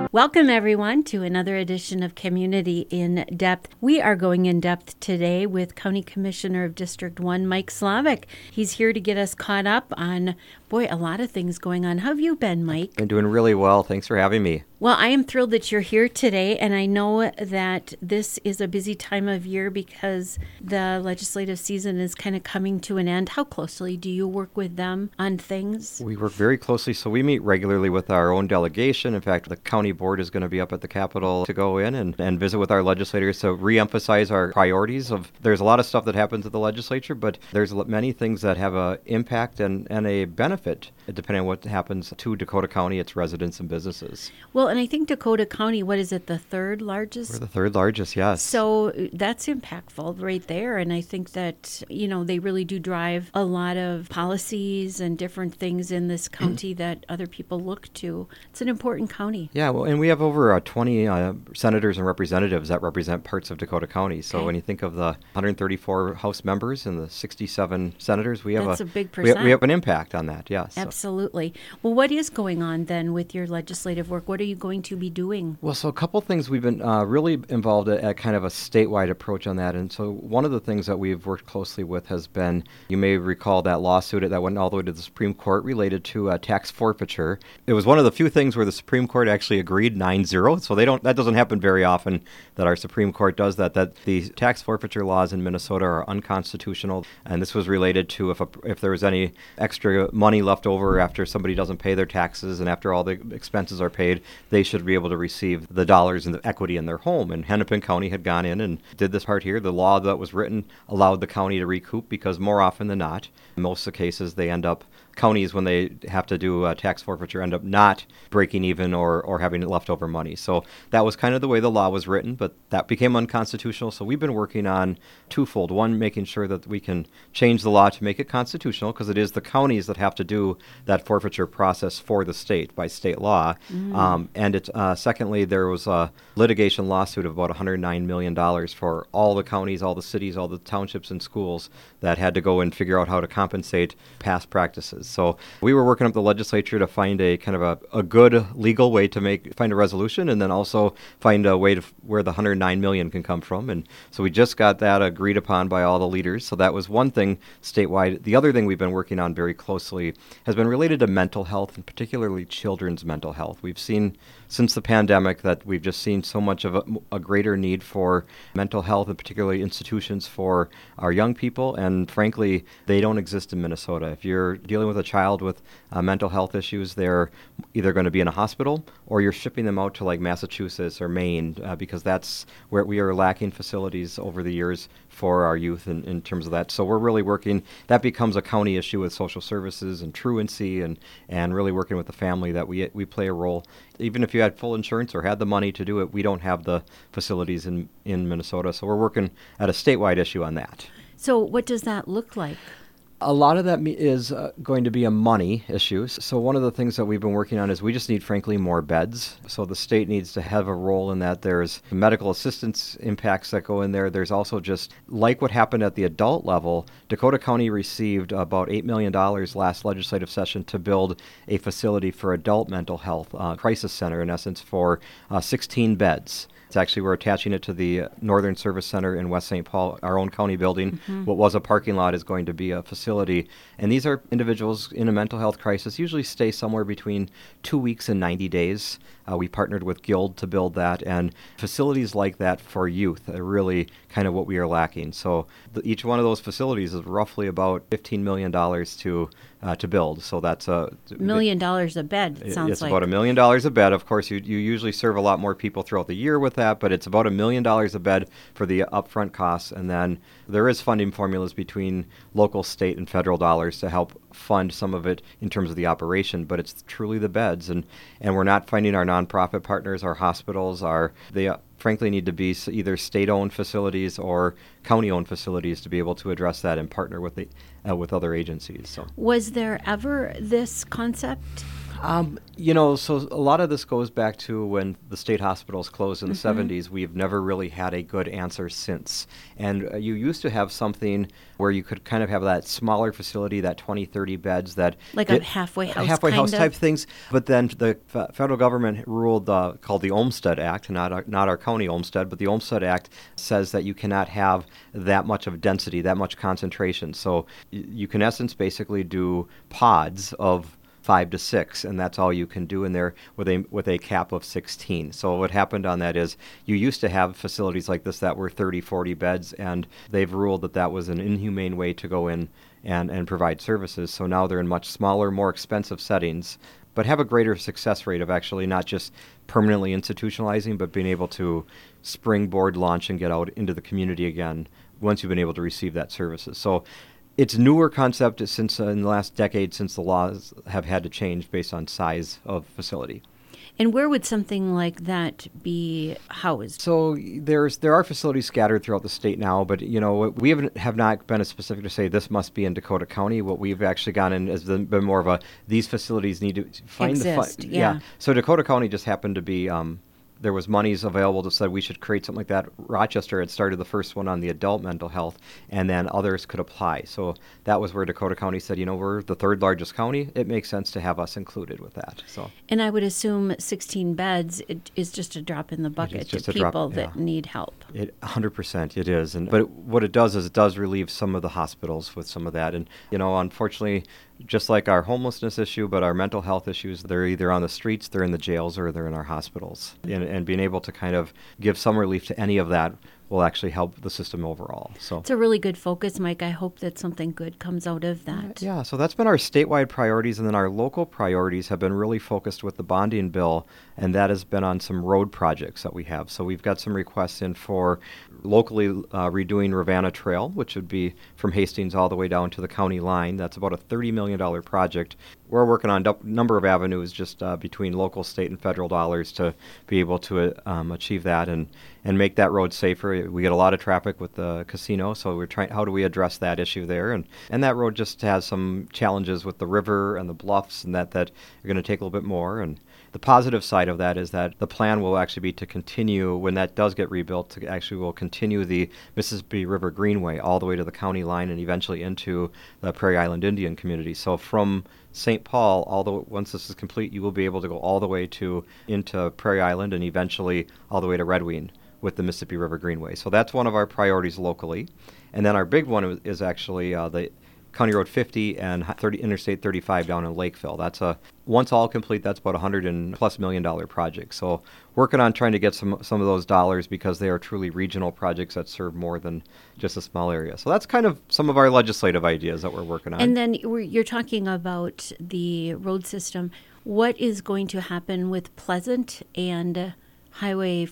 Welcome, everyone, to another edition of Community in Depth. We are going in depth today with County Commissioner of District 1, Mike Slavik. He's here to get us caught up on, a lot of things going on. How have you been, Mike? Been doing really well. Thanks for having me. Well, I am thrilled that you're here today, and I know that this is a busy time of year because the legislative season is kind of coming to an end. How closely do you work with them on things? We work very closely, so we meet regularly with our own delegation. In fact, the county board is going to be up at the Capitol to go in and visit with our legislators to reemphasize our priorities. There's a lot of stuff that happens at the legislature, but there's many things that have an impact and a benefit depending on what happens to Dakota County, its residents and businesses. Well, and I think Dakota County, what is it, the third largest? We're the third largest, yes. So that's impactful right there. And I think that, they really do drive a lot of policies and different things in this county that other people look to. It's an important county. Yeah, well, and we have over 20 senators and representatives that represent parts of Dakota County. So when you think of the 134 House members and the 67 senators, we have that's a big percent. We have an impact on that, yes. Absolutely. Well, what is going on then with your legislative work? What are you going to be doing? Well, so a couple things we've been really involved at kind of a statewide approach on that. And so one of the things that we've worked closely with has been, you may recall that lawsuit that went all the way to the Supreme Court related to tax forfeiture. It was one of the few things where the Supreme Court actually agreed 9-0. So that doesn't happen very often that our Supreme Court does that the tax forfeiture laws in Minnesota are unconstitutional. And this was related to if there was any extra money left over after somebody doesn't pay their taxes and after all the expenses are paid, they should be able to receive the dollars and the equity in their home. And Hennepin County had gone in and did this part here. The law that was written allowed the county to recoup because more often than not, in most of the cases, counties, when they have to do tax forfeiture, end up not breaking even or having leftover money. So that was kind of the way the law was written, but that became unconstitutional. So we've been working on twofold. One, making sure that we can change the law to make it constitutional, because it is the counties that have to do that forfeiture process for the state by state law. Secondly, there was a litigation lawsuit of about $109 million for all the counties, all the cities, all the townships and schools that had to go and figure out how to compensate past practices. So we were working up the legislature to find a kind of a good legal way to find a resolution, and then also find a way to where the $109 million can come from. And so we just got that agreed upon by all the leaders. So that was one thing statewide. The other thing we've been working on very closely has been related to mental health, and particularly children's mental health. We've seen since the pandemic that we've just seen so much of a greater need for mental health, and particularly institutions for our young people. And frankly, they don't exist in Minnesota. If you're dealing with a child with mental health issues, they're either going to be in a hospital or you're shipping them out to like Massachusetts or Maine because that's where we are lacking facilities over the years for our youth in terms of that. So we're really working, that becomes a county issue with social services and truancy and really working with the family that we play a role. Even if you had full insurance or had the money to do it, we don't have the facilities in Minnesota. So we're working at a statewide issue on that. So what does that look like? A lot of that is going to be a money issue. So one of the things that we've been working on is we just need, frankly, more beds. So the state needs to have a role in that. There's medical assistance impacts that go in there. There's also just, like what happened at the adult level, Dakota County received about $8 million last legislative session to build a facility for adult mental health, crisis center, in essence, for 16 beds. It's actually, we're attaching it to the Northern Service Center in West St. Paul, our own county building. Mm-hmm. What was a parking lot is going to be a facility. And these are individuals in a mental health crisis, usually stay somewhere between 2 weeks and 90 days. We partnered with Guild to build that, and facilities like that for youth are really kind of what we are lacking. So each one of those facilities is roughly about $15 million to build. So that's $1 million a bed, it sounds it's like. It's about $1 million a bed. Of course, you usually serve a lot more people throughout the year with that, but it's about $1 million a bed for the upfront costs. And then there is funding formulas between local, state, and federal dollars to help fund some of it in terms of the operation, but it's truly the beds. And we're not finding our nonprofit partners, our hospitals, they frankly need to be either state-owned facilities or county-owned facilities to be able to address that and partner with other agencies. So, was there ever this concept So a lot of this goes back to when the state hospitals closed in the 70s. We've never really had a good answer since. And you used to have something where you could kind of have that smaller facility, that 20, 30 beds that... Like a halfway house halfway house kind type of? things. But then the federal government ruled, called the Olmstead Act, not our county Olmstead, but the Olmstead Act says that you cannot have that much of density, that much concentration. So you can, in essence, basically do pods of 5 to 6, and that's all you can do in there with a cap of 16. So what happened on that is you used to have facilities like this that were 30, 40 beds, and they've ruled that that was an inhumane way to go in and provide services. So now they're in much smaller, more expensive settings, but have a greater success rate of actually not just permanently institutionalizing, but being able to springboard launch and get out into the community again once you've been able to receive that services. So it's a newer concept since in the last decade, since the laws have had to change based on size of facility. And where would something like that be housed? So there are facilities scattered throughout the state now, but we have not been as specific to say this must be in Dakota County. What we've actually gone in has been more of these facilities need to find Exist, the yeah. So Dakota County just happened to be. There was monies available that said we should create something like that. Rochester had started the first one on the adult mental health, and then others could apply. So that was where Dakota County said, we're the third largest county. It makes sense to have us included with that. So, And I would assume 16 beds is just a drop in the bucket to people that need help. 100% it is. But what it does is it does relieve some of the hospitals with some of that. And, unfortunately, just like our homelessness issue, but our mental health issues, they're either on the streets, they're in the jails, or they're in our hospitals. And being able to kind of give some relief to any of that will actually help the system overall. So it's a really good focus, Mike. I hope that something good comes out of that. Yeah, so that's been our statewide priorities, and then our local priorities have been really focused with the bonding bill, and that has been on some road projects that we have. So we've got some requests in for locally redoing Ravenna Trail, which would be from Hastings all the way down to the county line. That's about a $30 million project. We're working on a number of avenues just between local, state, and federal dollars to be able to achieve that and make that road safer. We get a lot of traffic with the casino, so we're trying, how do we address that issue there? And that road just has some challenges with the river and the bluffs, and that are going to take a little bit more. And the positive side of that is that the plan will actually be to continue, when that does get rebuilt, to actually will continue the Mississippi River Greenway all the way to the county line and eventually into the Prairie Island Indian community. So from St. Paul, once this is complete, you will be able to go all the way into Prairie Island and eventually all the way to Red Wing with the Mississippi River Greenway. So that's one of our priorities locally. And then our big one is actually the County Road 50 and Interstate 35 down in Lakeville. That's once all complete, that's about $100+ million project. So working on trying to get some of those dollars because they are truly regional projects that serve more than just a small area. So that's kind of some of our legislative ideas that we're working on. And then you're talking about the road system. What is going to happen with Pleasant and Highway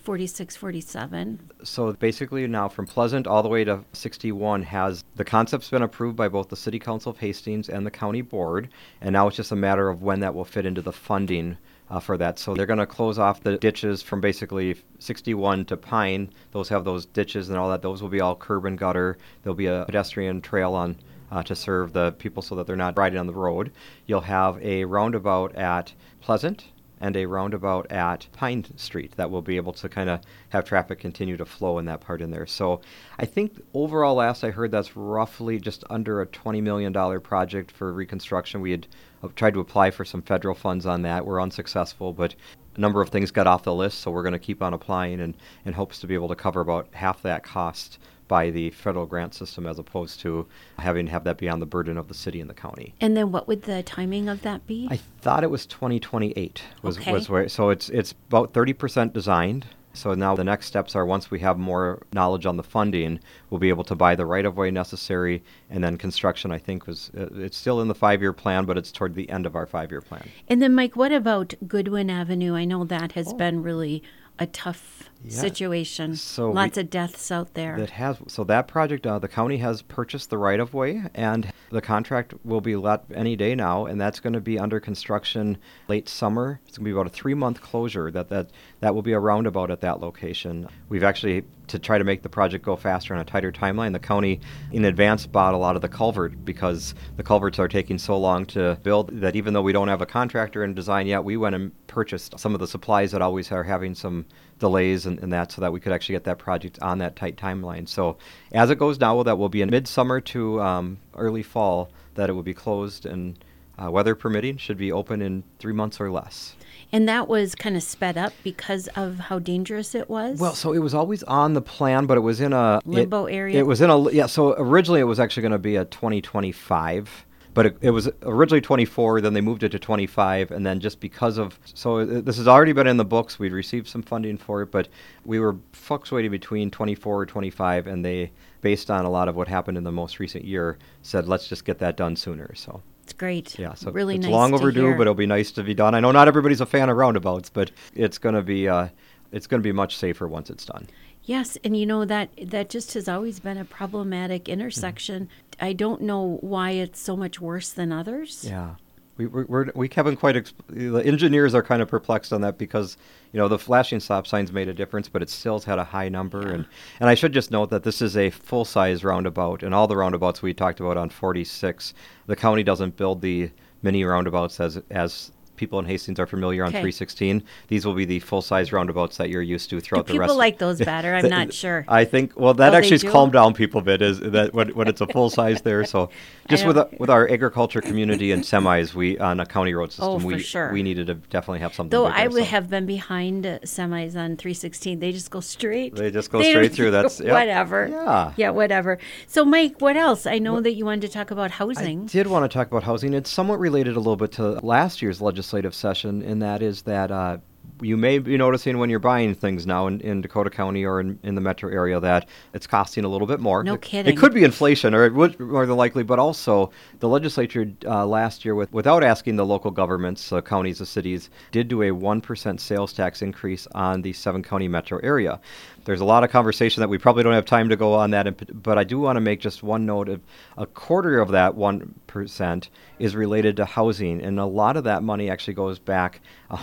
4647? So basically now from Pleasant all the way to 61 the concept's been approved by both the City Council of Hastings and the County Board, and now it's just a matter of when that will fit into the funding for that. So they're going to close off the ditches from basically 61 to Pine. Those have those ditches and all that. Those will be all curb and gutter. There'll be a pedestrian trail on to serve the people so that they're not riding on the road. You'll have a roundabout at Pleasant and a roundabout at Pine Street that will be able to kind of have traffic continue to flow in that part in there. So I think overall, last I heard, that's roughly just under a $20 million project for reconstruction. We had tried to apply for some federal funds on that. We're unsuccessful, but a number of things got off the list, so we're going to keep on applying and hopes to be able to cover about half that cost by the federal grant system as opposed to having to have that be on the burden of the city and the county. And then what would the timing of that be? I thought it was 2028 was Okay. where, so it's about 30% designed. So now the next steps are, once we have more knowledge on the funding, we'll be able to buy the right-of-way necessary, and then construction, I think, it's still in the 5-year plan, but it's toward the end of our 5-year plan. And then, Mike, what about Goodwin Avenue? I know that has been really a tough situation. So lots of deaths out there. That project, the county has purchased the right-of-way, and the contract will be let any day now, and that's going to be under construction late summer. It's going to be about a 3-month closure. That will be a roundabout at that location. We've actually to try to make the project go faster on a tighter timeline, the county in advance bought a lot of the culvert because the culverts are taking so long to build that even though we don't have a contractor in design yet, we went and purchased some of the supplies that always are having some delays and that so that we could actually get that project on that tight timeline. So as it goes now, well, that will be in midsummer to early fall that it will be closed, and weather permitting should be open in 3 months or less. And that was kind of sped up because of how dangerous it was? Well, so it was always on the plan, but it was in a limbo area? It was in a, yeah, so originally it was actually going to be a 2025, but it was originally 24, then they moved it to 25, and then just because of, so this has already been in the books, we'd received some funding for it, but we were fluctuating between 24 or 25, and they, based on a lot of what happened in the most recent year, said let's just get that done sooner, so. It's great. Yeah, so really it's nice long to overdue, hear. but it'll be nice to be done. I know not everybody's a fan of roundabouts, but it's going to be much safer once it's done. Yes, and that just has always been a problematic intersection. Mm-hmm. I don't know why it's so much worse than others. Yeah. We haven't quite, the engineers are kind of perplexed on that because, the flashing stop signs made a difference, but it still had a high number. Yeah. And I should just note that this is a full-size roundabout, and all the roundabouts we talked about on 46, the county doesn't build the mini roundabouts as people in Hastings are familiar on 316. These will be the full-size roundabouts that you're used to throughout the rest. People like those better. I'm not sure. I think, that actually has calmed down people a bit, is that when it's a full-size there. So just with our agriculture community and semis, we on a county road system, we needed to definitely have something Though bigger, I would have been behind semis on 316. They just go straight. They just go straight through. That's whatever. Yeah. Yeah, whatever. So, Mike, what else? I know that you wanted to talk about housing. I did want to talk about housing. It's somewhat related a little bit to last year's legislative session, and that is that you may be noticing when you're buying things now in Dakota County or in the metro area that it's costing a little bit more. No kidding. It could be inflation, or it would more than likely, but also the legislature last year, without asking the local governments, counties, the cities, did do a 1% sales tax increase on the 7-county metro area. There's a lot of conversation that we probably don't have time to go on that, but I do want to make just one note. Of a quarter of that 1% is related to housing, and a lot of that money actually goes back,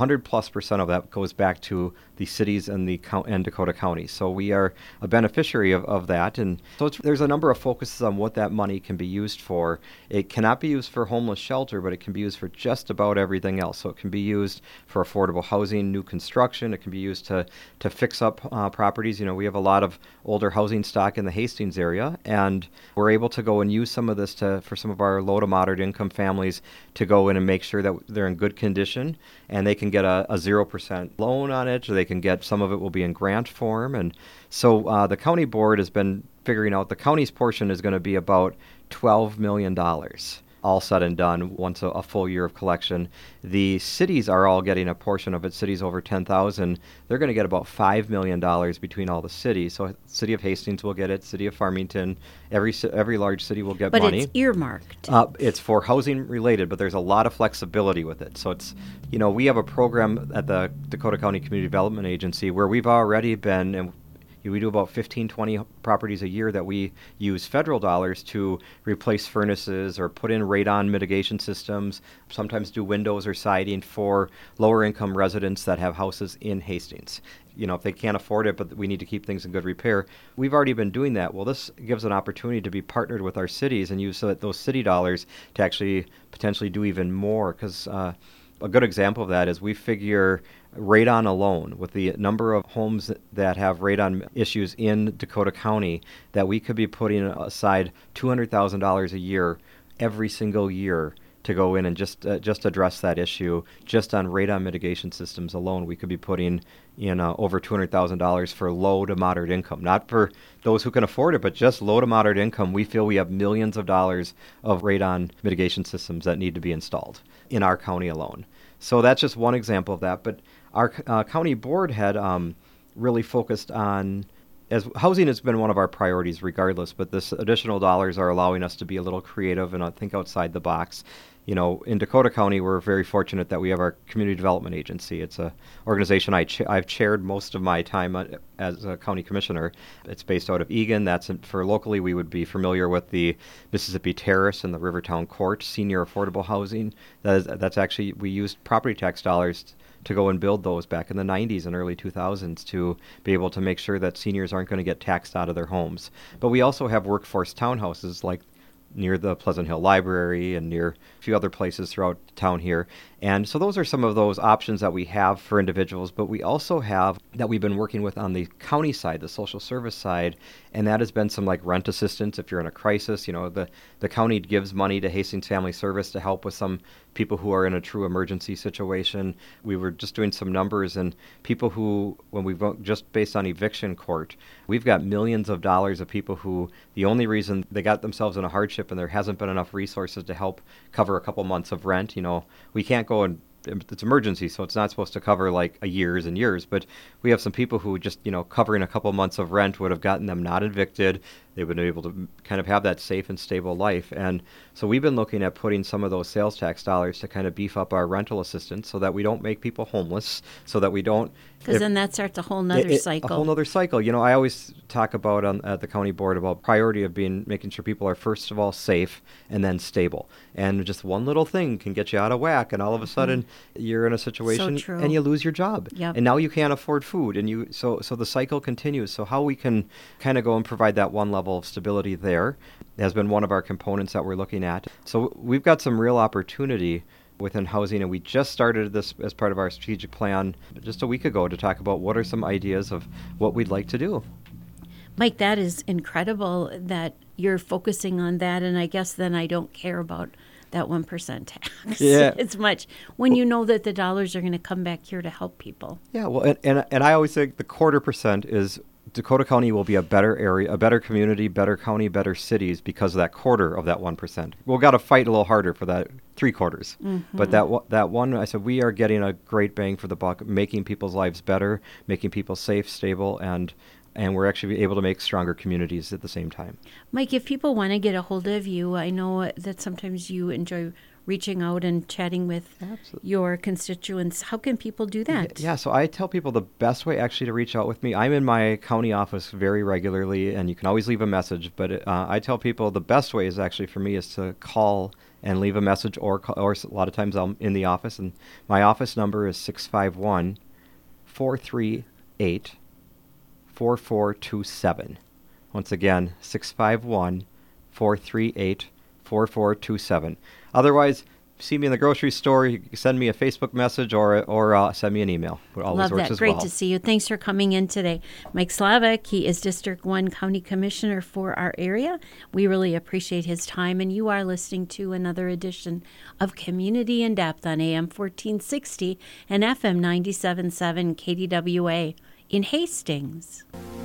100+% of that goes back to the cities and Dakota County. So we are a beneficiary of that, and so there's a number of focuses on what that money can be used for. It cannot be used for homeless shelter, but it can be used for just about everything else. So it can be used for affordable housing, new construction. It can be used to fix up properties. We have a lot of older housing stock in the Hastings area, and we're able to go and use some of this for some of our low to moderate income families to go in and make sure that they're in good condition, and they can get a 0% loan on it, or they can get, some of it will be in grant form. And so the county board has been figuring out the county's portion is going to be about $12 million. All said and done, once a full year of collection. The cities are all getting a portion of it. Cities over 10,000, they're going to get about $5 million between all the cities. So City of Hastings will get it, City of Farmington, every large city will get money. But it's earmarked. It's for housing related, but there's a lot of flexibility with it. So it's, we have a program at the Dakota County Community Development Agency where we've already been, and we do about 15, 20 properties a year that we use federal dollars to replace furnaces or put in radon mitigation systems, sometimes do windows or siding for lower income residents that have houses in Hastings. If they can't afford it, but we need to keep things in good repair. We've already been doing that. Well, this gives an opportunity to be partnered with our cities and use those city dollars to actually potentially do even more, because a good example of that is we figure radon alone, with the number of homes that have radon issues in Dakota County, that we could be putting aside $200,000 a year every single year to go in and just address that issue. Just on radon mitigation systems alone, we could be putting in over $200,000 for low to moderate income. Not for those who can afford it, but just low to moderate income. We feel we have millions of dollars of radon mitigation systems that need to be installed in our county alone. So that's just one example of that. But our county board had really focused on, as housing has been one of our priorities regardless, but this additional dollars are allowing us to be a little creative and think outside the box. In Dakota County, we're very fortunate that we have our Community Development Agency. It's an organization I've chaired most of my time as a county commissioner. It's based out of Eagan. That's for locally, we would be familiar with the Mississippi Terrace and the Rivertown Court Senior Affordable Housing. That's actually, we used property tax dollars to go and build those back in the 90s and early 2000s to be able to make sure that seniors aren't going to get taxed out of their homes. But we also have workforce townhouses like near the Pleasant Hill Library and near a few other places throughout town here. And so those are some of those options that we have for individuals, but we also have that we've been working with on the county side, the social service side, and that has been some like rent assistance if you're in a crisis. The county gives money to Hastings Family Service to help with some people who are in a true emergency situation. We were just doing some numbers, and people who, when we vote just based on eviction court, we've got millions of dollars of people who the only reason they got themselves in a hardship and there hasn't been enough resources to help cover a couple months of rent. We can't go and it's emergency, so it's not supposed to cover like a years and years, but we have some people who just, covering a couple months of rent would have gotten them not evicted. They would be able to kind of have that safe and stable life. And so we've been looking at putting some of those sales tax dollars to kind of beef up our rental assistance so that we don't make people homeless, so that we don't. Because then that starts a whole nother cycle. A whole nother cycle. I always talk about at the county board about priority of making sure people are first of all safe and then stable. And just one little thing can get you out of whack, and all of a sudden you're in a situation and you lose your job. Yep. And now you can't afford food, and so the cycle continues. So how we can kind of go and provide that one level of stability there has been one of our components that we're looking at. So we've got some real opportunity within housing, and we just started this as part of our strategic plan just a week ago to talk about what are some ideas of what we'd like to do. Mike, that is incredible that you're focusing on that, and I guess then I don't care about that 1% tax as much when you know that the dollars are going to come back here to help people. Yeah, well, and I always think the 0.25% is Dakota County will be a better area, a better community, better county, better cities because of that quarter of that 1%. We've got to fight a little harder for that 3/4. But that one, I said, we are getting a great bang for the buck, making people's lives better, making people safe, stable, and we're actually able to make stronger communities at the same time. Mike, if people want to get a hold of you, I know that sometimes you enjoy reaching out and chatting with your constituents. How can people do that? Yeah, so I tell people the best way actually to reach out with me, I'm in my county office very regularly, and you can always leave a message, but I tell people the best way is actually for me is to call and leave a message, or a lot of times I'm in the office, and my office number is 651-438-4427. Once again, 651-438-4427. Otherwise, see me in the grocery store. You can send me a Facebook message or send me an email. It always works as well. Great to see you. Thanks for coming in today. Mike Slavik, he is District 1 County Commissioner for our area. We really appreciate his time, and you are listening to another edition of Community in Depth on AM 1460 and FM 97.7 KDWA in Hastings.